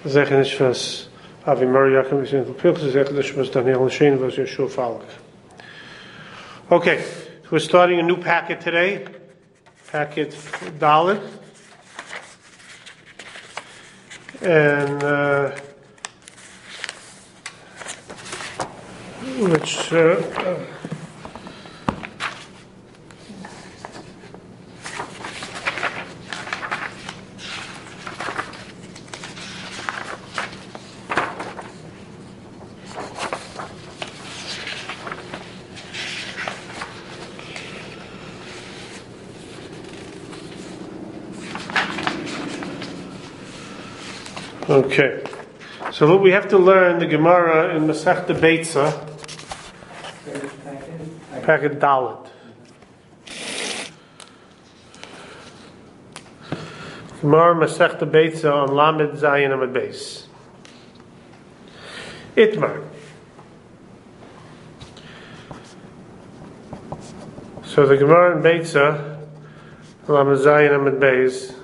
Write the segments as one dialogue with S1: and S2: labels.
S1: Zechen Nishvas Avi Mariakim Visin Pilchus Zechen Nishvas Daniel Shane was Yeshua Falk. Okay, so we're starting a new packet today, packet Dalit, and which okay, so look, we have to learn the Gemara in Masechta Beitza, packet Dalit. Gemara Masechta Beitza on Lamed Zayin Amud Beis. Itmar. So the Gemara in Beitza, Lamed Zayin Amud Beis.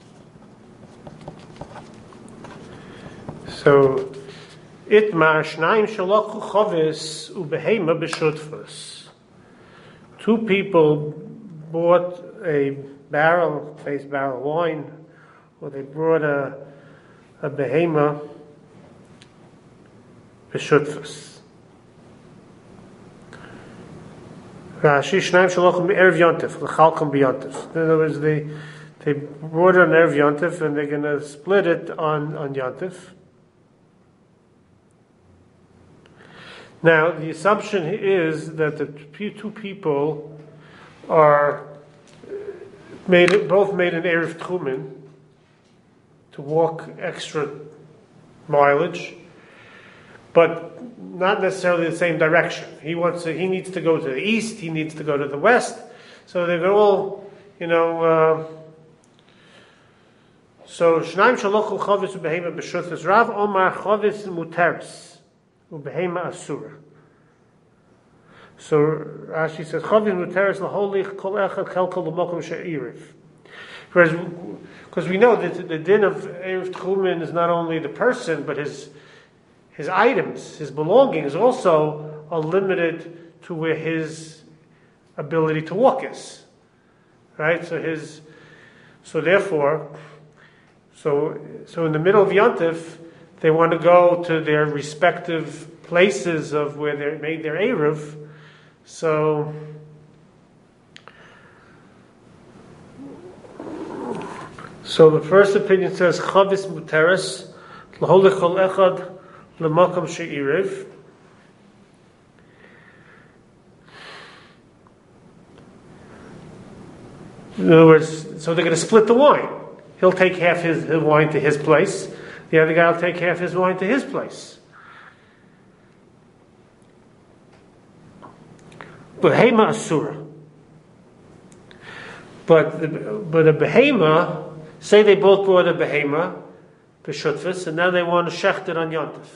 S1: So, Itmar Shnaim Shalochu Chovis Ubehema B'Shutfus. Two people bought a barrel of wine, or they brought a behema B'Shutfus. Rashi Shnaim Shalochu Erev Yontif L'Chalkom B'Yontif. In other words, they brought it on Erev Yontif, and they're going to split it on Yontif. Now, the assumption is that the two people both made an Erev Tchumen to walk extra mileage, but not necessarily the same direction. He needs to go to the east, he needs to go to the west, so they're all, so Shnaim Shalochu Chovis Ubehema B'Shutfus Rav Omar Chovis Muteris Ubehema Asura. So Rashi says, "Chavim muteres laholich kol echad chelkol l'mokum she'iriv." Because we know that the din of Erev Tchumen is not only the person, but his items, his belongings also are limited to where his ability to walk is. Right? So therefore, in the middle of Yontif, they want to go to their respective places of where they made their Erev. So the first opinion says Chavis Muteres L'Holich Kol Echad L'Makom She'iriv. In other words, so they're going to split the wine. He'll take half his wine to his place. The other guy will take half his wine to his place. Behema Asura. But a behema, say they both brought a behema, B'Shutfus, and now they want to shecht it on Yontif.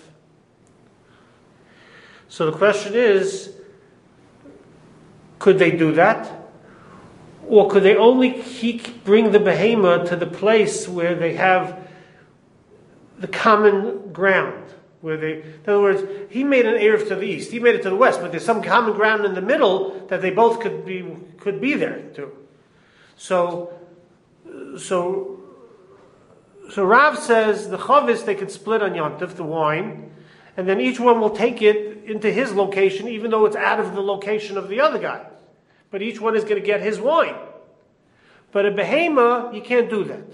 S1: So the question is, could they do that? Or could they only bring the behema to the place where they have the common ground? In other words, he made an Erev to the east, he made it to the west, but there's some common ground in the middle that they both could be there too. So Rav says the chavis they could split on Yontif, the wine, and then each one will take it into his location, even though it's out of the location of the other guy. But each one is going to get his wine. But a behema, you can't do that.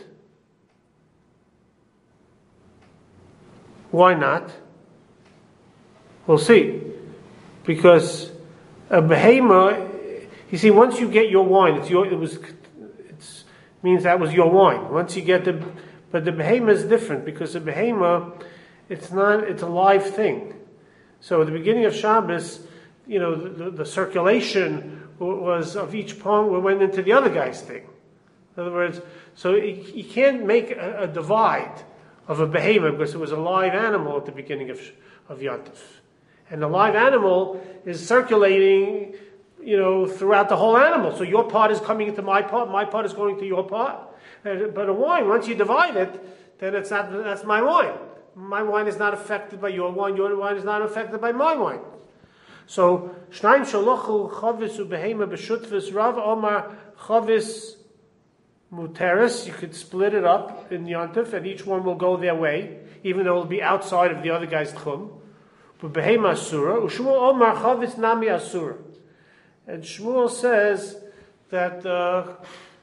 S1: Why not? We'll see. Because a behema, you see, once you get your wine, it means that was your wine. Once you get but the behema is different, because the behema, it's a live thing. So at the beginning of Shabbos, the circulation was of each palm went into the other guy's thing. In other words, so you can't make a divide of a behema, because it was a live animal at the beginning of Yontif. And the live animal is circulating, throughout the whole animal. So your part is coming into my part is going to your part. But a wine, once you divide it, then that's my wine. My wine is not affected by your wine is not affected by my wine. So, Shnaim Shalochu Chavis Ubehema B'Shutvis Rav Omar Chavis Muteris. You could split it up in Yontif, and each one will go their way, even though it will be outside of the other guy's Tchum. But Behema Asura, Ushmuel Omar Chavis Nami Asura. And Shmuel says that the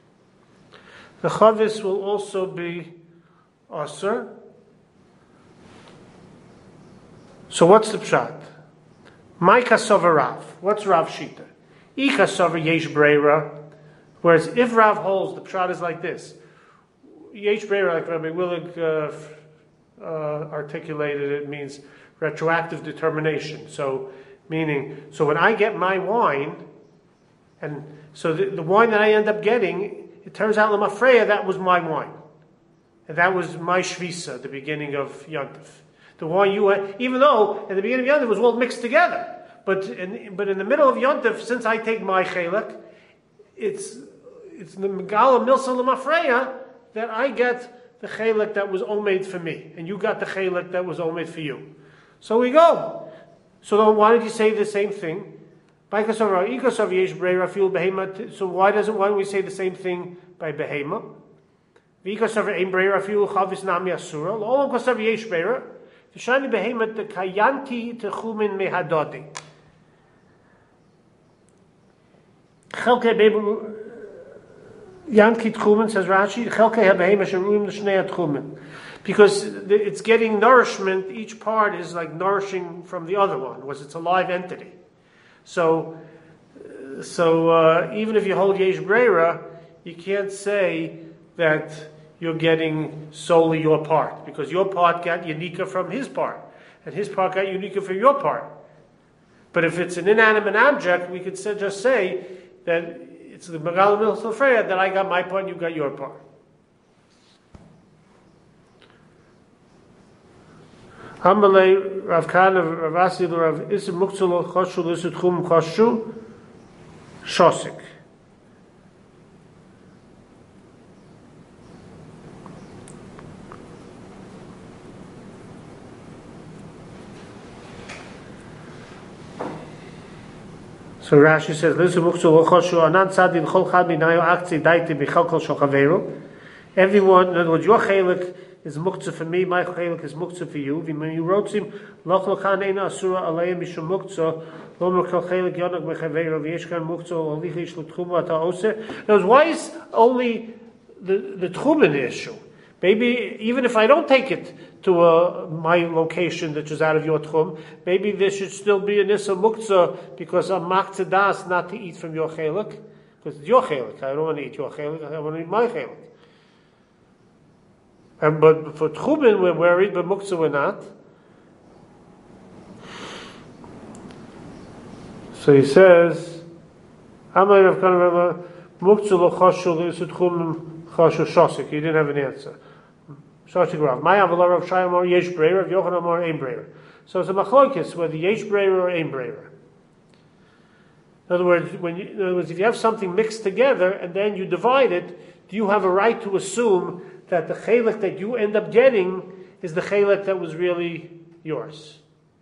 S1: Chavis will also be Asur. So what's the pshat? My kasava Rav. What's Rav Shita? I kasava yesh breira. Whereas if Rav holds, the pshat is like this. Yesh breira, like Rabbi Willig articulated, it means retroactive determination. So, meaning, so when I get my wine, and so the wine that I end up getting, it turns out Lamafreya, that was my wine. And that was my shvisa at the beginning of Yontif. The wine you had, even though at the beginning of Yontif it was all mixed together. But in the middle of Yontif, since I take my chelek, it's the Megala Milsa Lamafreya that I get the chelek that was made for me. And you got the chelek that was made for you. So we go. So then why did you say the same thing? So why don't we say the same thing by Behema? V'shani Behema the kayanti techumin mehadodi. Chelke Yanki Tchumen, says Rashi, Chelke HaBehema Sheruim L'Shnei HaTchumen. Because it's getting nourishment, each part is like nourishing from the other one, because it's a live entity. So even if you hold Yesh Breira, you can't say that you're getting solely your part, because your part got Yanika from his part, and his part got Yanika from your part. But if it's an inanimate object, we could just say that it's the Megal Milsa Freya that I got my part and you got your part. Hamalei Rav Kana Rav Asi Rav Isim Muktzul Choshu Lisutchum Choshu Shosik. So Rashi says, everyone, in other words, your chelik is muktzah for me, my chelik is muktzah for you. Now, why is only the tchumen issue? Maybe even if I don't take it to my location that is out of your tchum, maybe there should still be an issa muktzah because I'm makzadas not to eat from your chelik, because it's your chelik. I don't want to eat your chelik. I want to eat my chelik. But for tchumen we're worried, but muktzah we're not. So he says, "Amay Rav Kana muktzah lo chashul isutchum chashul shosik." He didn't have an answer. Shosik Rav. My Avalar Rav Shai Amar Yesh Breira, Rav Yochanan Amar Ein Breira. So it's a machlokes whether Yesh Breira or Ein Breira. In other words, if you have something mixed together and then you divide it, do you have a right to assume that the chelik that you end up getting is the chelik that was really yours?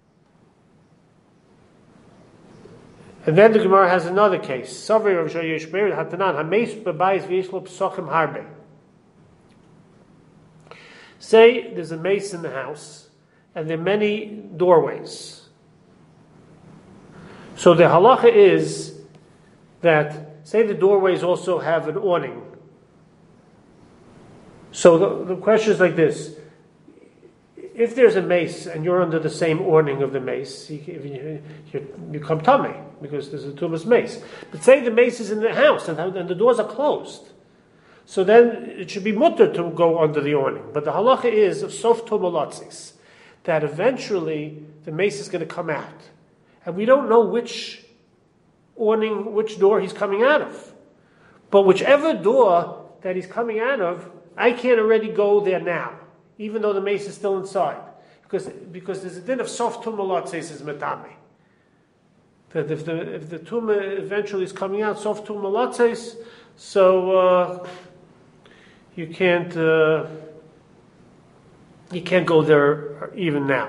S1: And then the Gemara has another case. Savri Rav Shai Yesh Breira Hatanan Hameis Bebayis V'Yesh Lo Psochim Harbe. Say there's a mace in the house, and there are many doorways. So the halacha is that, say the doorways also have an awning. So the question is like this. If there's a mace, and you're under the same awning of the mace, you come tummy, because there's a tumas mace. But say the mace is in the house, and the doors are closed. So then it should be mutter to go under the awning. But the halacha is of sof tumalatzis, that eventually the mace is going to come out. And we don't know which awning, which door he's coming out of. But whichever door that he's coming out of, I can't already go there now, even though the mace is still inside. Because there's a din of sof tumalatzis is metame. That if the tumah eventually is coming out, sof tumalatzis, so you can't You can't go there even now.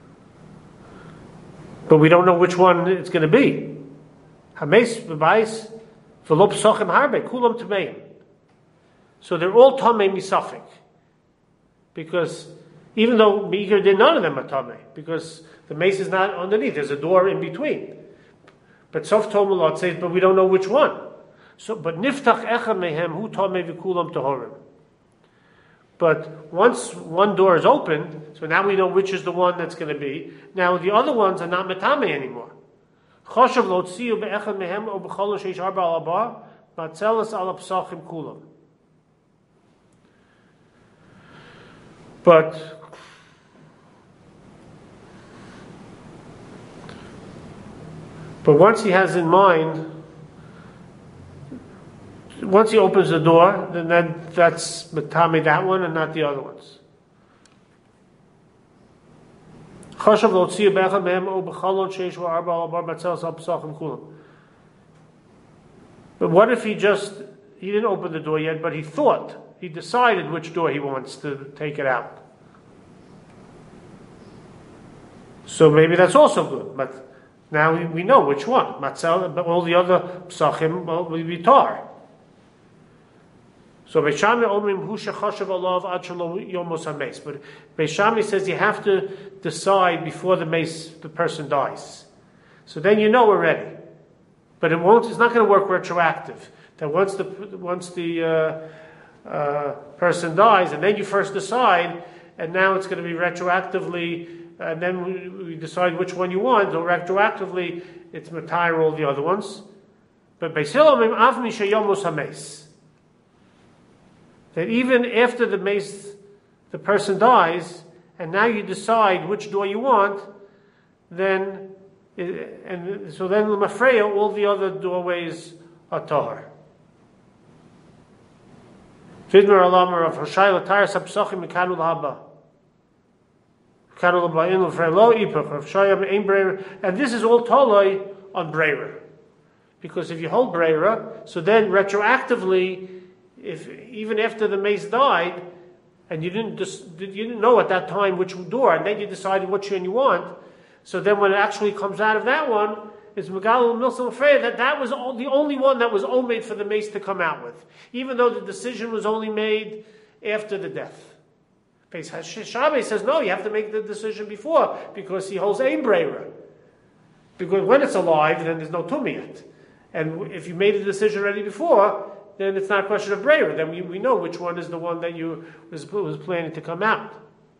S1: But we don't know which one it's going to be. Hameis v'bais v'lo psochim harbe kulam tameim. So they're all tamei misafik, because even though Meir did, none of them are tamei, because the mace is not underneath. There's a door in between. But Sof Tomalot says, but we don't know which one. So, but niftach echa mehem hu tamei v'kulam tahorim. But once one door is opened, so now we know which is the one that's going to be. Now the other ones are not metame anymore. Choshav lo tziu be'echad mehem o b'chol sheish arba al haba matzelas al psachim kulam. But once he has in mind, once he opens the door, then that's metame that one and not the other ones. Chashav lo tziu be'echad mehem o b'chol sheish arba al haba matzelas al psachim kulam. But what if he didn't open the door yet, but he decided which door he wants to take it out. So maybe that's also good, but now we know which one. Matzel, but all the other psachim will be tar. So Beishami omrim hu shechashav alav ad shelo yomos hameis. But Beishami says you have to decide before the person dies. So then you know we're ready. But it's not going to work retroactive. That once the person dies, and then you first decide, and now it's going to be retroactively, and then we decide which one you want, or retroactively, it's matayr all the other ones. But Beisilomim avmi sheyomos hameis. That even after the person dies, and now you decide which door you want, then l'mafreya, all the other doorways are tahar. Vidmer alamer of Hoshai l'tayr sapsachim mikanu l'haba. Mikanu l'ba'in l'frei lo ipach. Of Shayam ein breira. And this is all toloi on breira. Because if you hold breira, so then retroactively, even after the mace died, and you didn't know at that time which door, and then you decided which one you want, so then when it actually comes out of that one, it's Megal Milsam afraid that was the only one that was omed for the mace to come out with, even though the decision was only made after the death. Shabbos says no, you have to make the decision before, because he holds ein breira. Because when it's alive, then there's no tummy yet, and if you made a decision already before, then it's not a question of breira. Then we know which one is the one that you was planning to come out.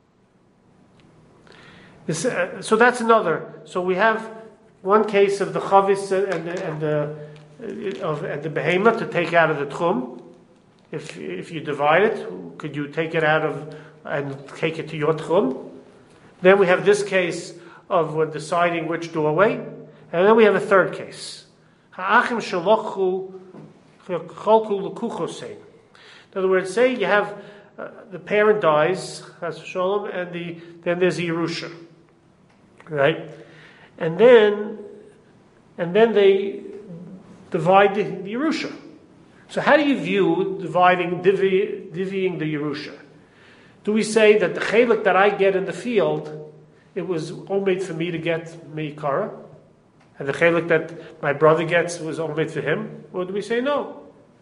S1: So that's another. So we have one case of the chavis and the behemoth to take out of the tchum. If you divide it, could you take it out of and take it to your tchum? Then we have this case of deciding which doorway, and then we have a third case. Ha'achim shalochu cholku l'kuchosein. In other words, say you have the parent dies, has shalom, and then there's the Yerusha, right? And then they divide the Yerusha. So how do you view divvying the Yerusha? Do we say that the chelik that I get in the field, it was omed for me to get meikara, and the chelik that my brother gets was omed for him? Or do we say no?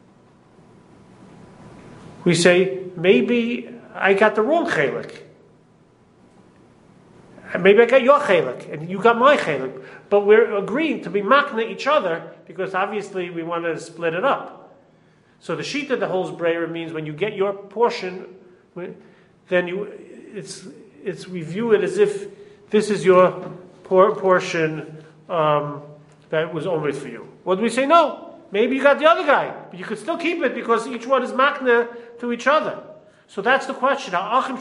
S1: We say maybe I got the wrong chelik. Maybe I got your chelik, and you got my chelik. But we're agreeing to be makna each other, because obviously we want to split it up. So the shita that holds breira means when you get your portion, then we view it as if this is your portion that was omed for you. What do we say? No. Maybe you got the other guy, but you could still keep it because each one is makna to each other. So that's the question.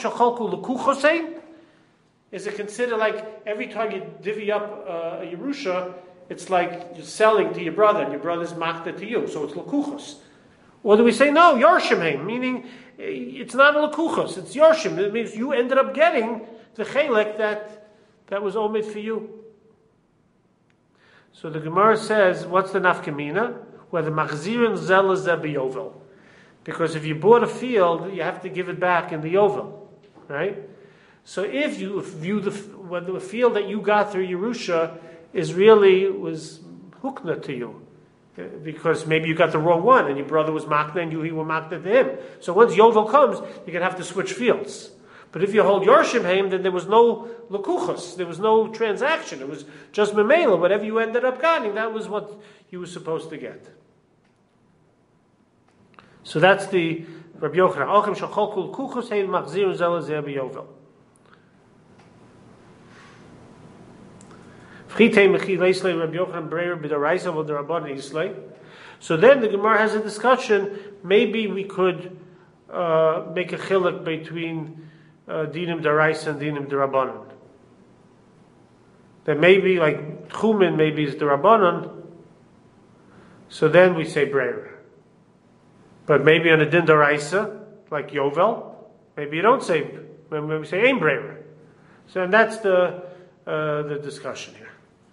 S1: Is it considered like every time you divvy up a Yerusha, it's like you're selling to your brother, and your brother's makna to you, so it's lakuchos? Or do we say no, Yorshim, meaning it's not a lakuchos, it's Yorshim. It means you ended up getting the chelek that was omed for you. So the Gemara says, what's the nafkamina? Whether machzirin zel is yovel. Because if you bought a field, you have to give it back in the yovel, right? So if you view the field that you got through Yerusha was hukna to you, because maybe you got the wrong one and your brother was makna and he were makna to him. So once Yovel comes, you're going to have to switch fields. But if you hold Yorshim Haim, then there was no lakuchos, there was no transaction. It was just memela. Whatever you ended up getting, that was what you were supposed to get. So that's the Rabbi Yochanan. Ochem shacholkul kuchos hein machzir zela zeh b'Yovel. So then the Gemara has a discussion. Maybe we could make a chiluk between dinim daraisa and dinim derabanan. That maybe like Tchumen maybe is derabanan. So then we say breira. But maybe on a din daraisa like Yovel, maybe you don't say. Maybe we say ein breira. So and that's the discussion here.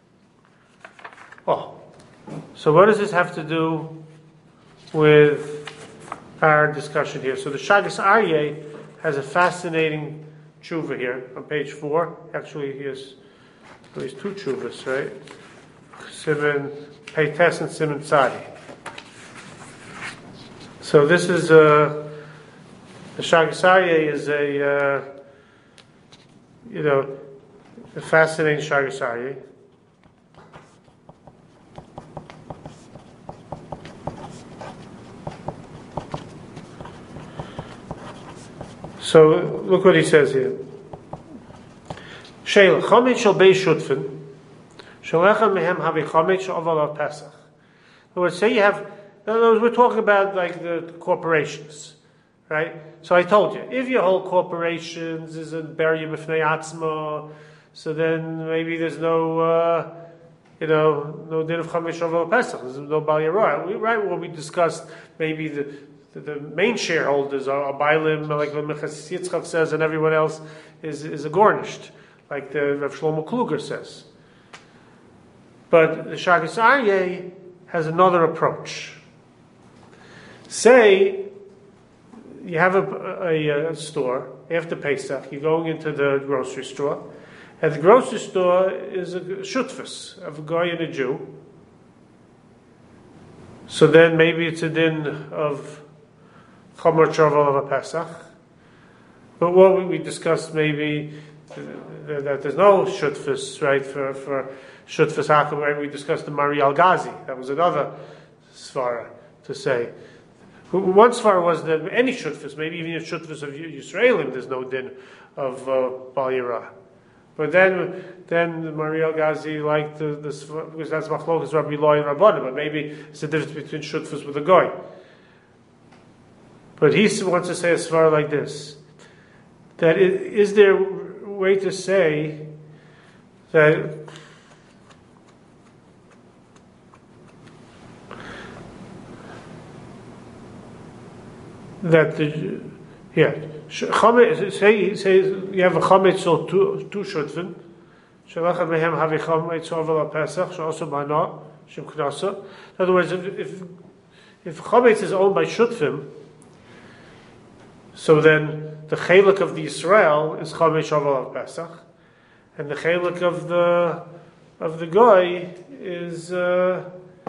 S1: Oh, so what does this have to do with our discussion here? So the Shagas Aryeh has a fascinating tshuva here on page 4. Actually, he has at least 2 tshuvas, right? Siman Peites and Siman Tzadi. So this is the Shagas Aryeh is a fascinating Shagas Aryeh. So look what he says here. Sheil chomet shel bei shutfin, shelechem mehem havi chomet she'oval al Pesach. In other words, say you have. In other words, we're talking about like the corporations, right? So I told you, if your whole corporations is a beria b'fnei atzma, so then maybe there's no din of chomet she'oval al Pesach. There's no bal yarah. Right? What we discussed, maybe the main shareholders are bailim, like the Mechasis Yitzchak says, and everyone else is garnished, like the Rav Shlomo Kluger says. But the Shagas Aryeh has another approach. Say you have a store after Pesach, you're going into the grocery store, and the grocery store is a shutfus of a guy and a Jew. So then maybe it's a din of Chomer Chovel of a Pesach. But what we discussed maybe that there's no shutfus, right, for shutfus hakum, right? We discussed the Mari Al-Ghazi. That was another svara to say. One svara was that any shutfus, maybe even if shutfus of Yisraelim, there's no din of Bal Yirah. But then the Mari Al-Ghazi liked this because that's Machlokas Rabbi Loi and Rabbanim, but maybe it's the difference between shutfus with a goy. But he wants to say a svara like this: that is there a way to say that say you have a chametz or two shutfin, shalachat mehem havi chametz ovel al Pesach, also bana shem knasa. In other words, if chametz is owned by shutfim, so then the chelik of the Yisrael is chametz ovel al Pesach, and the chelik of the goy is not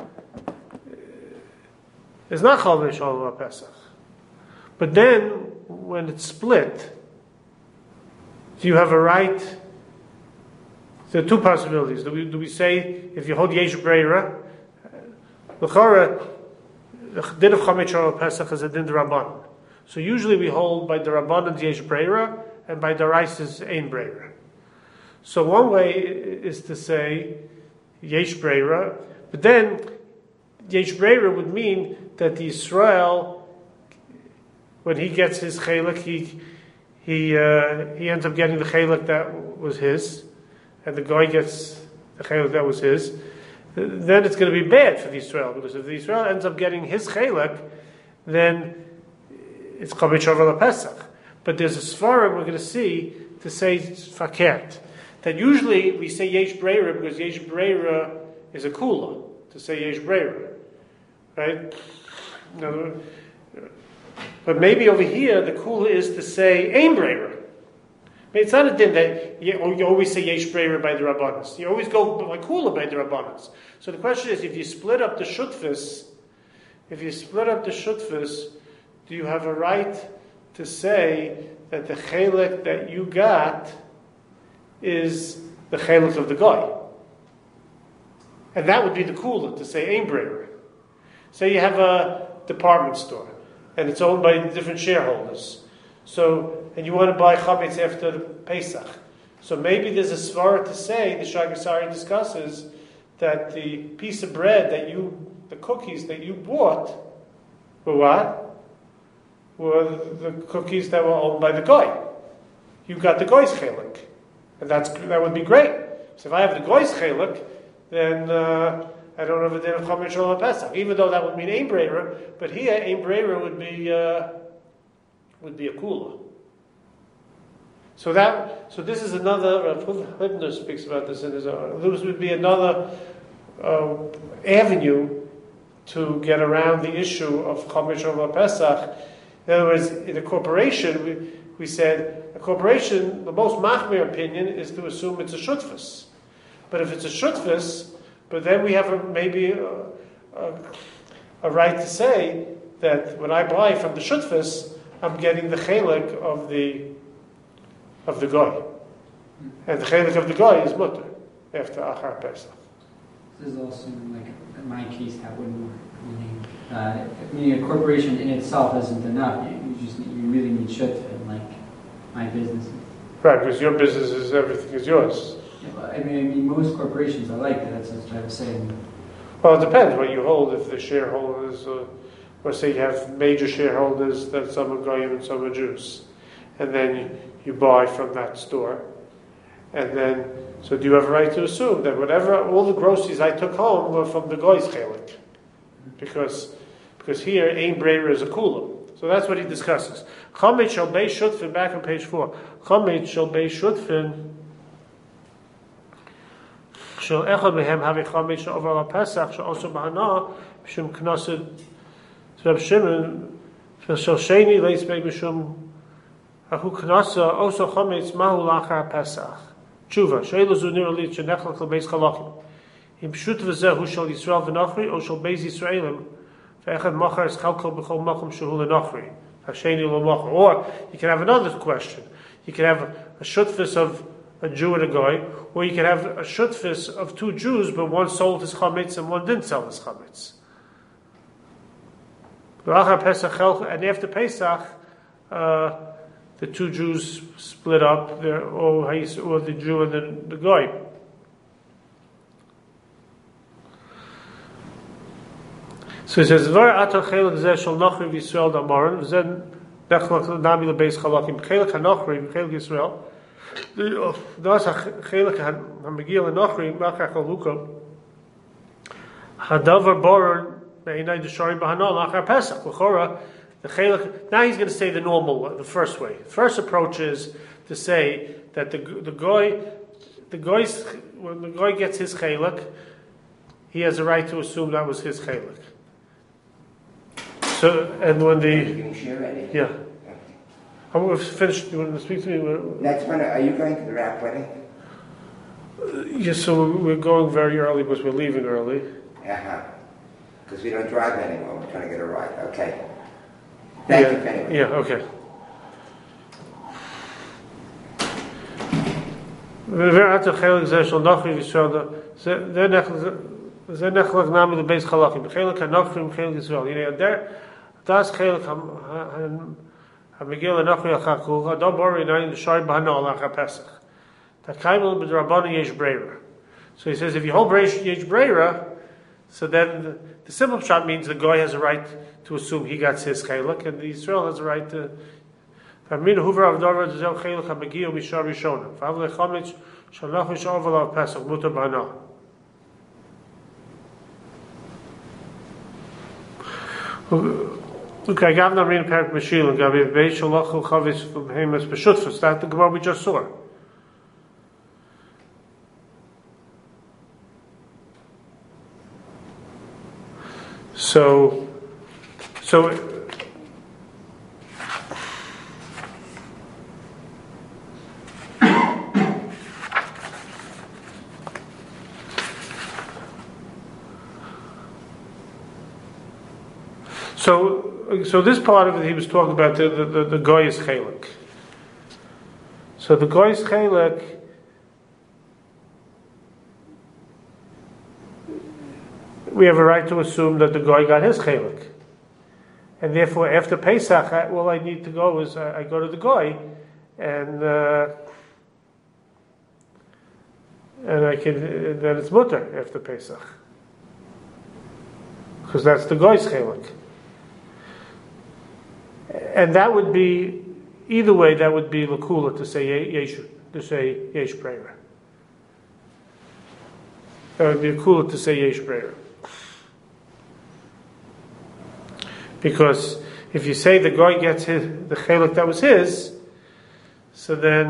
S1: chametz ovel al Pesach. But then, when it's split, do you have a right? There are 2 possibilities. Do we say, if you hold Yesh Breira, l'chora, the din of Chametz Shor Pesach is a din d'Rabbanan. So usually we hold by the Rabbanan Yesh Breira, and by the Rice's Ein Breira. So one way is to say Yesh Breira, but then Yesh Breira would mean that the Yisrael, when he gets his chelik, he ends up getting the chelik that was his, and the guy gets the chelik that was his. Then it's going to be bad for the Yisrael, because if the Yisrael ends up getting his chelik, then it's chametz shovel Pesach. But there's a svara we're going to see to say fakert, that usually we say yesh breira because yesh breira is a kula to say yesh breira, right? But maybe over here the kula is to say ein breira, mean, it's not a din that you always say yesh breira by the rabbanos. You always go like kula by the rabbanos. So the question is, if you split up the shutfis, do you have a right to say that the chelik that you got is the chelik of the guy? And that would be the kula, to say ein breira. Say you have a department store, and it's owned by different shareholders. So, and you want to buy chametz after the Pesach. So maybe there's a svara to say, the Shagasari discusses, that the piece of bread the cookies that you bought, were what? Were the cookies that were owned by the guy. You got the guy's chelik. And that would be great. So if I have the guy's chelik, then I don't have a din of chametz or Pesach. Even though that would mean ein breira, but here ein breira would be a kula. So this is another. Hibner speaks about this in his own. This would be another avenue to get around the issue of chametz or Pesach. In other words, in a corporation, we said a corporation. The most machmir opinion is to assume it's a shutfus. But if it's a shutfus, but then we have maybe a right to say that when I buy from the shutfus, I'm getting the chelik of the guy, and the chelik of the guy is mutter after Achar Pesach.
S2: This is also like in my case that wouldn't work. Meaning a corporation in itself isn't enough. You really need shutfin, like my business.
S1: Right, because your business is everything is yours.
S2: Yeah, but I mean, most corporations are like that. That's what I was saying.
S1: Well, it depends what you hold. If the shareholders, or say you have major shareholders, that some are Goyim and some are Jews, and then you buy from that store, and then so do you have a right to assume that all the groceries I took home were from the Goy's chelik, because here ein breira is a kula. So that's what he discusses. Chametz shel bei shutfin, back on page 4. Chametz shel bei shutfin. Shel echad mehem havi chametz shel over al Pesach shel also b'hana b'shum knesset Reb Shimon shel sheni leis bei b'shum ahu knasa also chametz mahu lachar Pesach. Tshuva sheilo zu nir alit shenechlach lebeis chalakim. Im pshut v'zeh hu shel Yisrael v'nachri o shel beis Yisraelim ve'echad machar es chalkol b'chol makom shehu lenachri hasheni lo machar. Or you can have another question. You can have a shutfis of a Jew and a guy, or you can have a shutfis of two Jews, but one sold his chametz and one didn't sell his chametz. And after Pesach, the two Jews split up, or the Jew and the guy. So he says, "Var ato chelik zeh shel nachri v'Yisrael damaron v'zen nechlach nami lebeis chalakim chelik hanachri v'chelik Yisrael." Das chelik hamegil hanachri machach aluka hadavar baron me'inay deshari b'hanal achar Pesach l'chora. The chelik. Now he's going to say the normal, the first way. The first approach is to say that when the guy gets his chelik, he has a right to assume that was his chelik. So, and when
S3: Yeah.
S1: I'm going to finish. You want to speak to me?
S3: Next one, are you going to the rap wedding?
S1: Yes, so we're going very early because we're leaving early.
S3: Because we don't drive anymore. We're trying to get a ride. Okay. Thank you, anyway.
S1: Yeah, okay. זה נחלק נמי לבייס חלקים, בחלק הנוכרי ובחלק ישראל. הנה, das חלק המגיע לנוכרי אחר כך, אדם בורי נעים לשאר בהנא לאחר פסח. תקיימל בדרבנו יש ברירה. So he says, if you hold yesh breira, so then the simple shot means the guy has a right to assume he got his chelik, and the Israel has a right to. Famin huver avdar zel chelik hamagiyah mishar rishona. Favle chametz shalach mishavalav pesach mutar bana. Okay, Gavna Rin Perik Mashil and Gavi Beit Shalachu Chavis from Hamas Beshutfus. That's the Gemara we just saw. So So this part of it, he was talking about the goy's chelik. So the goy's chelik, we have a right to assume that the goy got his chelik, and therefore after Pesach, all I need to go is I go to the goy, and I can then it's mutter after Pesach, because that's the goy's chelik. And that would be, either way, that would be lakula to say yesh breira. That would be lakula to say yesh breira. Because if you say the guy gets the chelik that was his, so then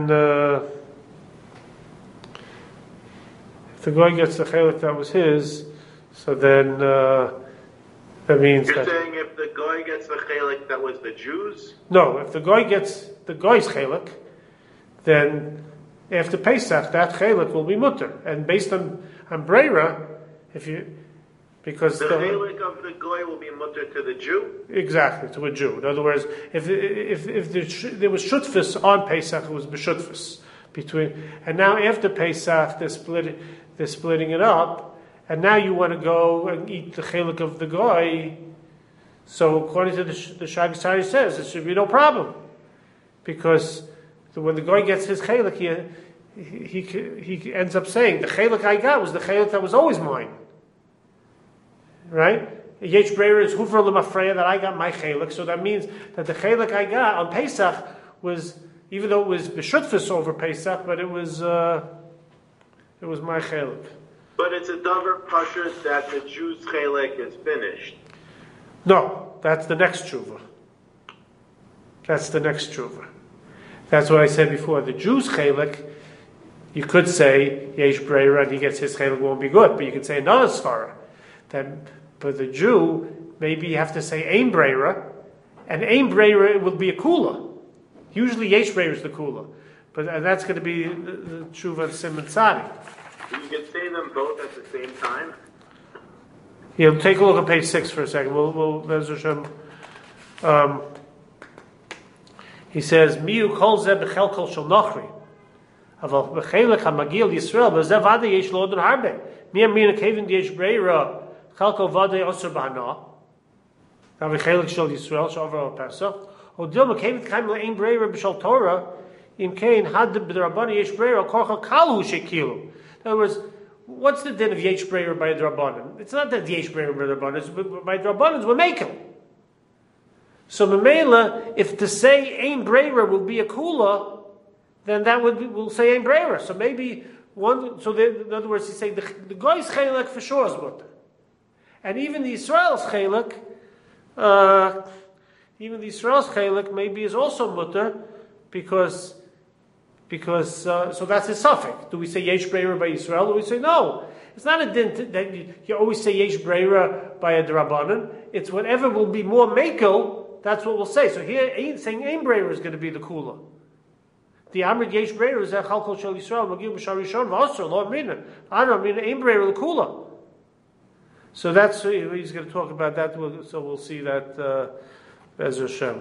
S1: if the guy gets the chelik that was his, so then that means
S4: You're saying if the guy gets the chelik that was the Jews?
S1: No, if the guy gets the guy's chelik, then after Pesach that chelik will be mutter, and based on breira, because
S4: the chelik of the guy will be mutter to the Jew.
S1: Exactly, to a Jew. In other words, if there was shutfus on Pesach, it was b'shutfus between, and now after Pesach they're splitting it up. And now you want to go and eat the chelik of the guy. So according to the Shagasari says, it should be no problem. Because when the guy gets his chelik, he ends up saying, the chelik I got was the chelik that was always mine. Right? Yesh breira is huver l'mafreya, that I got my chelik. So that means that the chelik I got on Pesach was, even though it was b'shutfus over Pesach, but it was my chelik.
S4: But it's a davar pashut that the Jew's chelik is finished.
S1: No, that's the next tshuva. That's the next tshuva. That's what I said before. The Jew's chelik, you could say yesh breira and he gets his chelik, won't be good, but you could say another svara. But the Jew, maybe you have to say ein breira, and ein breira will be a kula. Usually yesh breira is the kula, and that's going to be the tshuva of Simon Tzadi.
S4: You can say them both at the same time.
S1: Yeah, take a look at page 6 for a second. He says, "Miu kol zeh b'chel kol shel nochri, aval b'chelik hamagil Yisrael b'zeh vade yesh lo odin harbe. Mi amina kevin yesh breira chel kol vade osur b'hana. Aval b'chelik shel Yisrael shover al Pesach. Odil mekevin kaim le'ein breira b'shel Torah im kein had b'drabani yesh breira korcha kalu shekilu." In other words, what's the din of yesh breira by a drabanan? It's not that yesh breira by drabanan, but by drabanans we're making. So memela, if to say ein breira will be a kula, then that we'll say ein breira. So maybe one. So in other words, he's saying the guy's chelik for sure is mutter, and even the Israel's chelik, maybe is also mutter because so that's his suffix. Do we say yesh breira by Yisrael? Or do we say no? It's not a din that you always say yesh breira by a drabanan. It's whatever will be more meko. That's what we'll say. So here, saying ein breira is going to be the kula. The amrid yesh breira is echal kol shel Yisrael magil b'shar rishon v'asur lo amrina. Ana amrina ein breira the kula. So that's he's going to talk about that. So we'll see that Be'ez Hashem.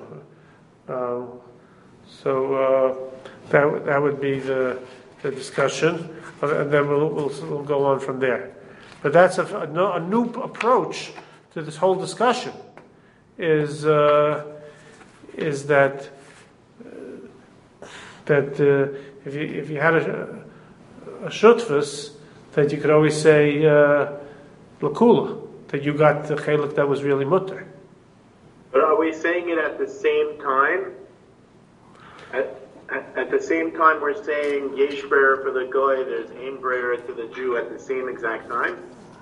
S1: That would be the discussion, and then we'll go on from there. But that's a new approach to this whole discussion. Is that if you had a shutfus, that you could always say lakula, that you got the chelik that was really mutter.
S4: But are we saying it at the same time? At the same time, we're saying yesh breira for the goy, there's ein breira to the Jew at the same exact time?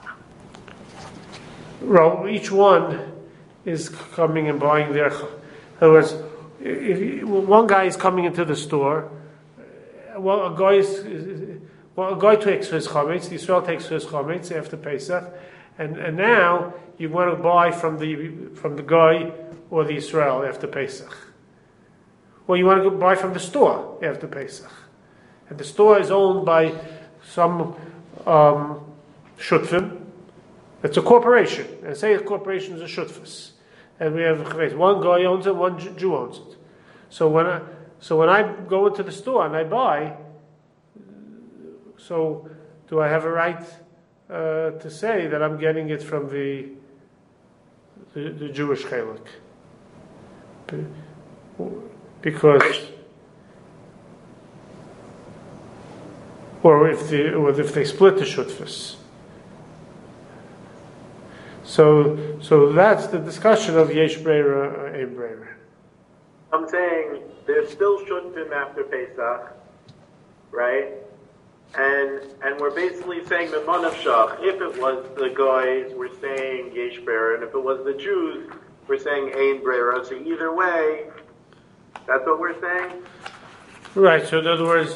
S1: Well, each one is coming and buying their. In other words, if one guy is coming into the store, a guy takes his chametz, the Israel takes his chametz after Pesach, and now you want to buy from the guy or the Israel after Pesach. Or you want to go buy from the store after Pesach. And the store is owned by some shutfim. It's a corporation. And say a corporation is a shutfus. and we have a chametz. One guy owns it, one Jew owns it. So when I go into the store and I buy, so do I have a right to say that I'm getting it from the Jewish chelik? Because, or if they split the shutfus. So that's the discussion of yesh breira, ein breira.
S4: I'm saying there's still shutfim after Pesach, right? And we're basically saying the Manavshach. If it was the guys, we're saying yesh breira, and if it was the Jews, we're saying ein breira. So either way, that's what we're saying?
S1: Right, so in other words,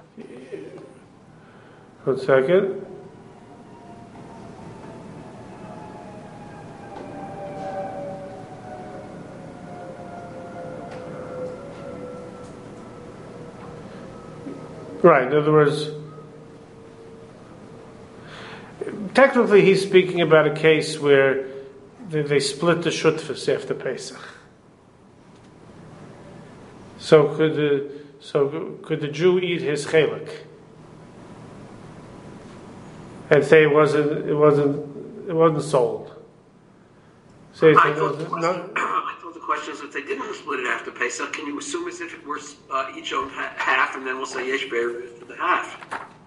S1: 1 second. Right, in other words, technically he's speaking about a case where they split the shutfus after Pesach. So could the Jew eat his chelik and say it wasn't sold? Say
S5: I thought the question is if they didn't split it after Pesach, can you assume as if it were each owned half, and then we'll say yesh breira for the half?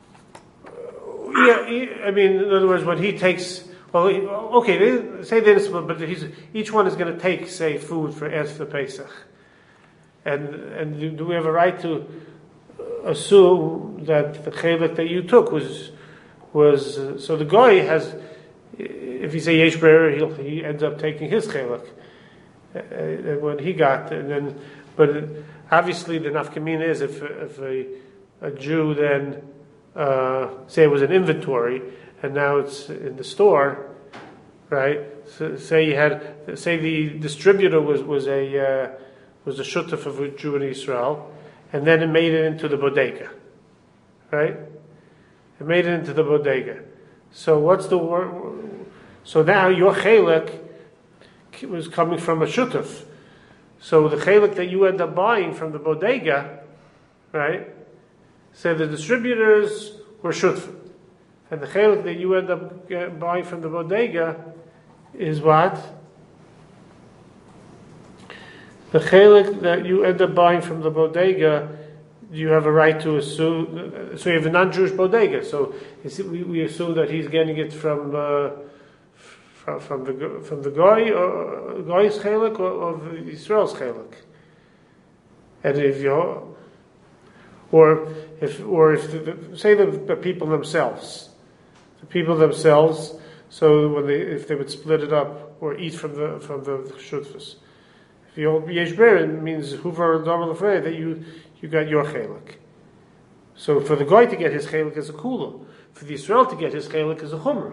S1: Yeah, I mean, in other words, when he takes, say they didn't split, but each one is going to take, say, food for after Pesach. And do we have a right to assume that the chelik that you took was so the guy has, if you say yesh breira, he ends up taking his chelik when he got, and then, but obviously the nafkamina is if a Jew then say it was an inventory and now it's in the store, right? So say the distributor was a shutaf of a Jew in Israel, and then it made it into the bodega, right? It made it into the bodega. So what's the word? So now your chelik was coming from a shutaf. So the chelik that you end up buying from the bodega, right? So the distributors were shutaf, and the chelik that you end up buying from the bodega is what? The chelik that you end up buying from the bodega, you have a right to assume. So you have a non-Jewish bodega. So we assume that he's getting it from the guy or guy's chelik or the Israel's chelik. And if say the people themselves, so if they would split it up or eat from the shutfus. If you yesh breira, it means huvar davar lefrei that you got your chelik. So for the guy to get his chelik is a kula. For the Israel to get his chelik is a chumrah.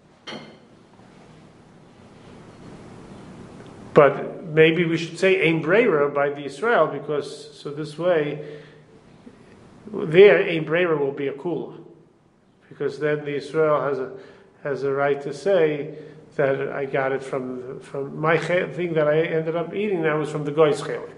S1: But maybe we should say ein breira by the Israel, because so this way there ein breira will be a kula, because then the Israel has a right to say that I got it from my thing that I ended up eating now was from the guy's chelik.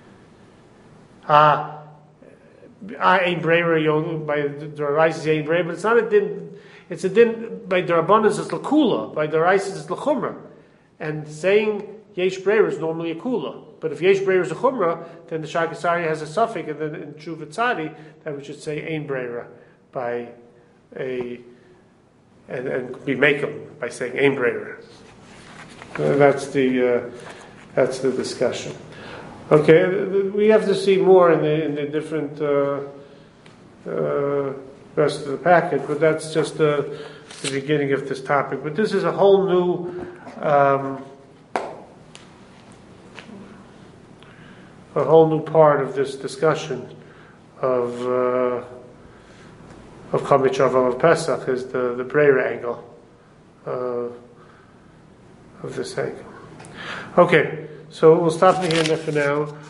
S1: Ein breira by the rice is ein breira, but it's not a din. It's a din by the rabbanos is l'kula, by the rice is l'chumra, and saying yesh breira is normally a kula. But if yesh breira is a chumra, then the shakasari has a suffix, and then in Tshuva Tzadi that we should say ein breira by a. And be makem by saying ein breira. That's the discussion. Okay, we have to see more in the different rest of the packet, but that's just the beginning of this topic. But this is a whole new part of this discussion of Chametz of Pesach is the breira angle of this angle. Okay, so we'll stop here for now.